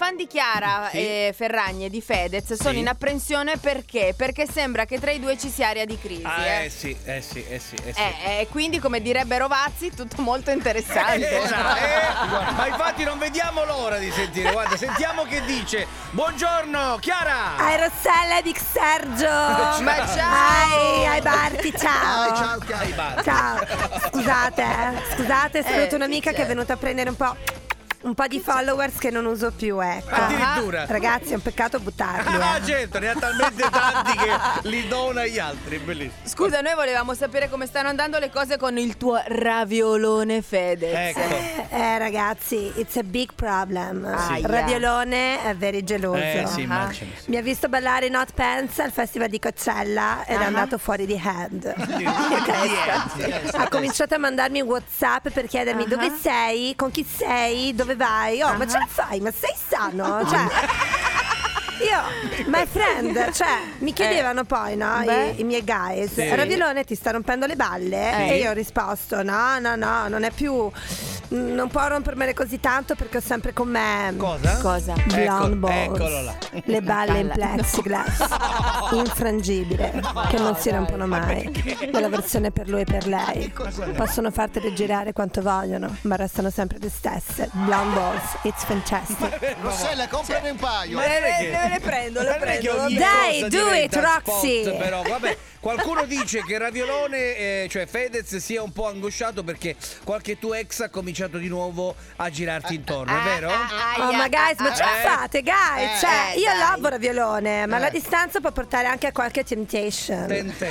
fan di Chiara Ferragni e di Fedez sono in apprensione perché sembra che tra i due ci sia area di crisi. Sì. Quindi, come direbbe Rovazzi, tutto molto interessante. Ma infatti non vediamo l'ora di sentire. Guarda, sentiamo che dice. Buongiorno Chiara. Rossella e Big Sergio. Ma ciao. Ai Barti, ciao. Ciao Chiara. Ciao. Scusate, saluto un'amica che è venuta a prendere un po' di followers che non uso più, ecco. Addirittura. Ragazzi, è un peccato buttarli. Certo, ne ha talmente tanti che li dona agli altri. Bellissimo. Scusa, noi volevamo sapere come stanno andando le cose con il tuo raviolone Fedez. Ecco. Ragazzi, it's a big problem. Sì. Raviolone è very geloso. Sì, immagino. Mi ha visto ballare in Hot Pants al festival di Coachella ed è andato fuori di hand. Ha cominciato a mandarmi WhatsApp per chiedermi dove sei, con chi sei, dove vai. Ma ce la fai? Ma sei sano? Cioè, io, my friend, cioè, mi chiedevano poi, no, i miei guys, Raviolone ti sta rompendo le balle? E io ho risposto, no, non è più, non può rompermele così tanto perché ho sempre con me. Cosa? Blonde balls. Eccolo là. Le balle in plexiglass, infrangibile, che non si rompono mai. Nella versione per lui e per lei. Possono fartele girare quanto vogliono, ma restano sempre le stesse. Blonde balls, it's fantastic. Rossella, comprane un paio. Le prendo. Dai, do it, Roxy. Però vabbè, qualcuno dice che Raviolone, cioè Fedez, sia un po' angosciato perché qualche tuo ex ha cominciato di nuovo a girarti intorno, è vero? Ma guys, ma ce la fate, guys? Cioè, io lovo Raviolone, ma la distanza può portare anche a qualche temptation.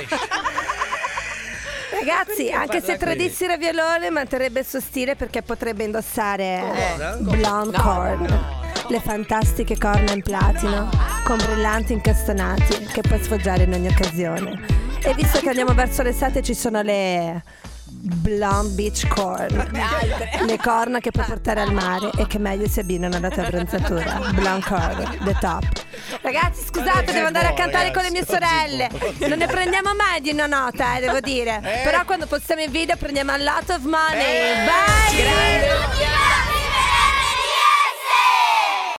Ragazzi, anche se tradissi Raviolone manterrebbe il suo stile perché potrebbe indossare blonde corn. Le fantastiche corna in platino con brillanti incastonati che puoi sfoggiare in ogni occasione. E visto che andiamo verso l'estate ci sono le blonde beach corn, le corna che puoi portare al mare e che meglio si abbinano alla tua bronzatura. Blonde corn, the top. Ragazzi, scusate, devo andare a cantare con le mie sorelle. Non ne prendiamo mai di una nota, devo dire. Però quando postiamo il video prendiamo a lot of money. Bye.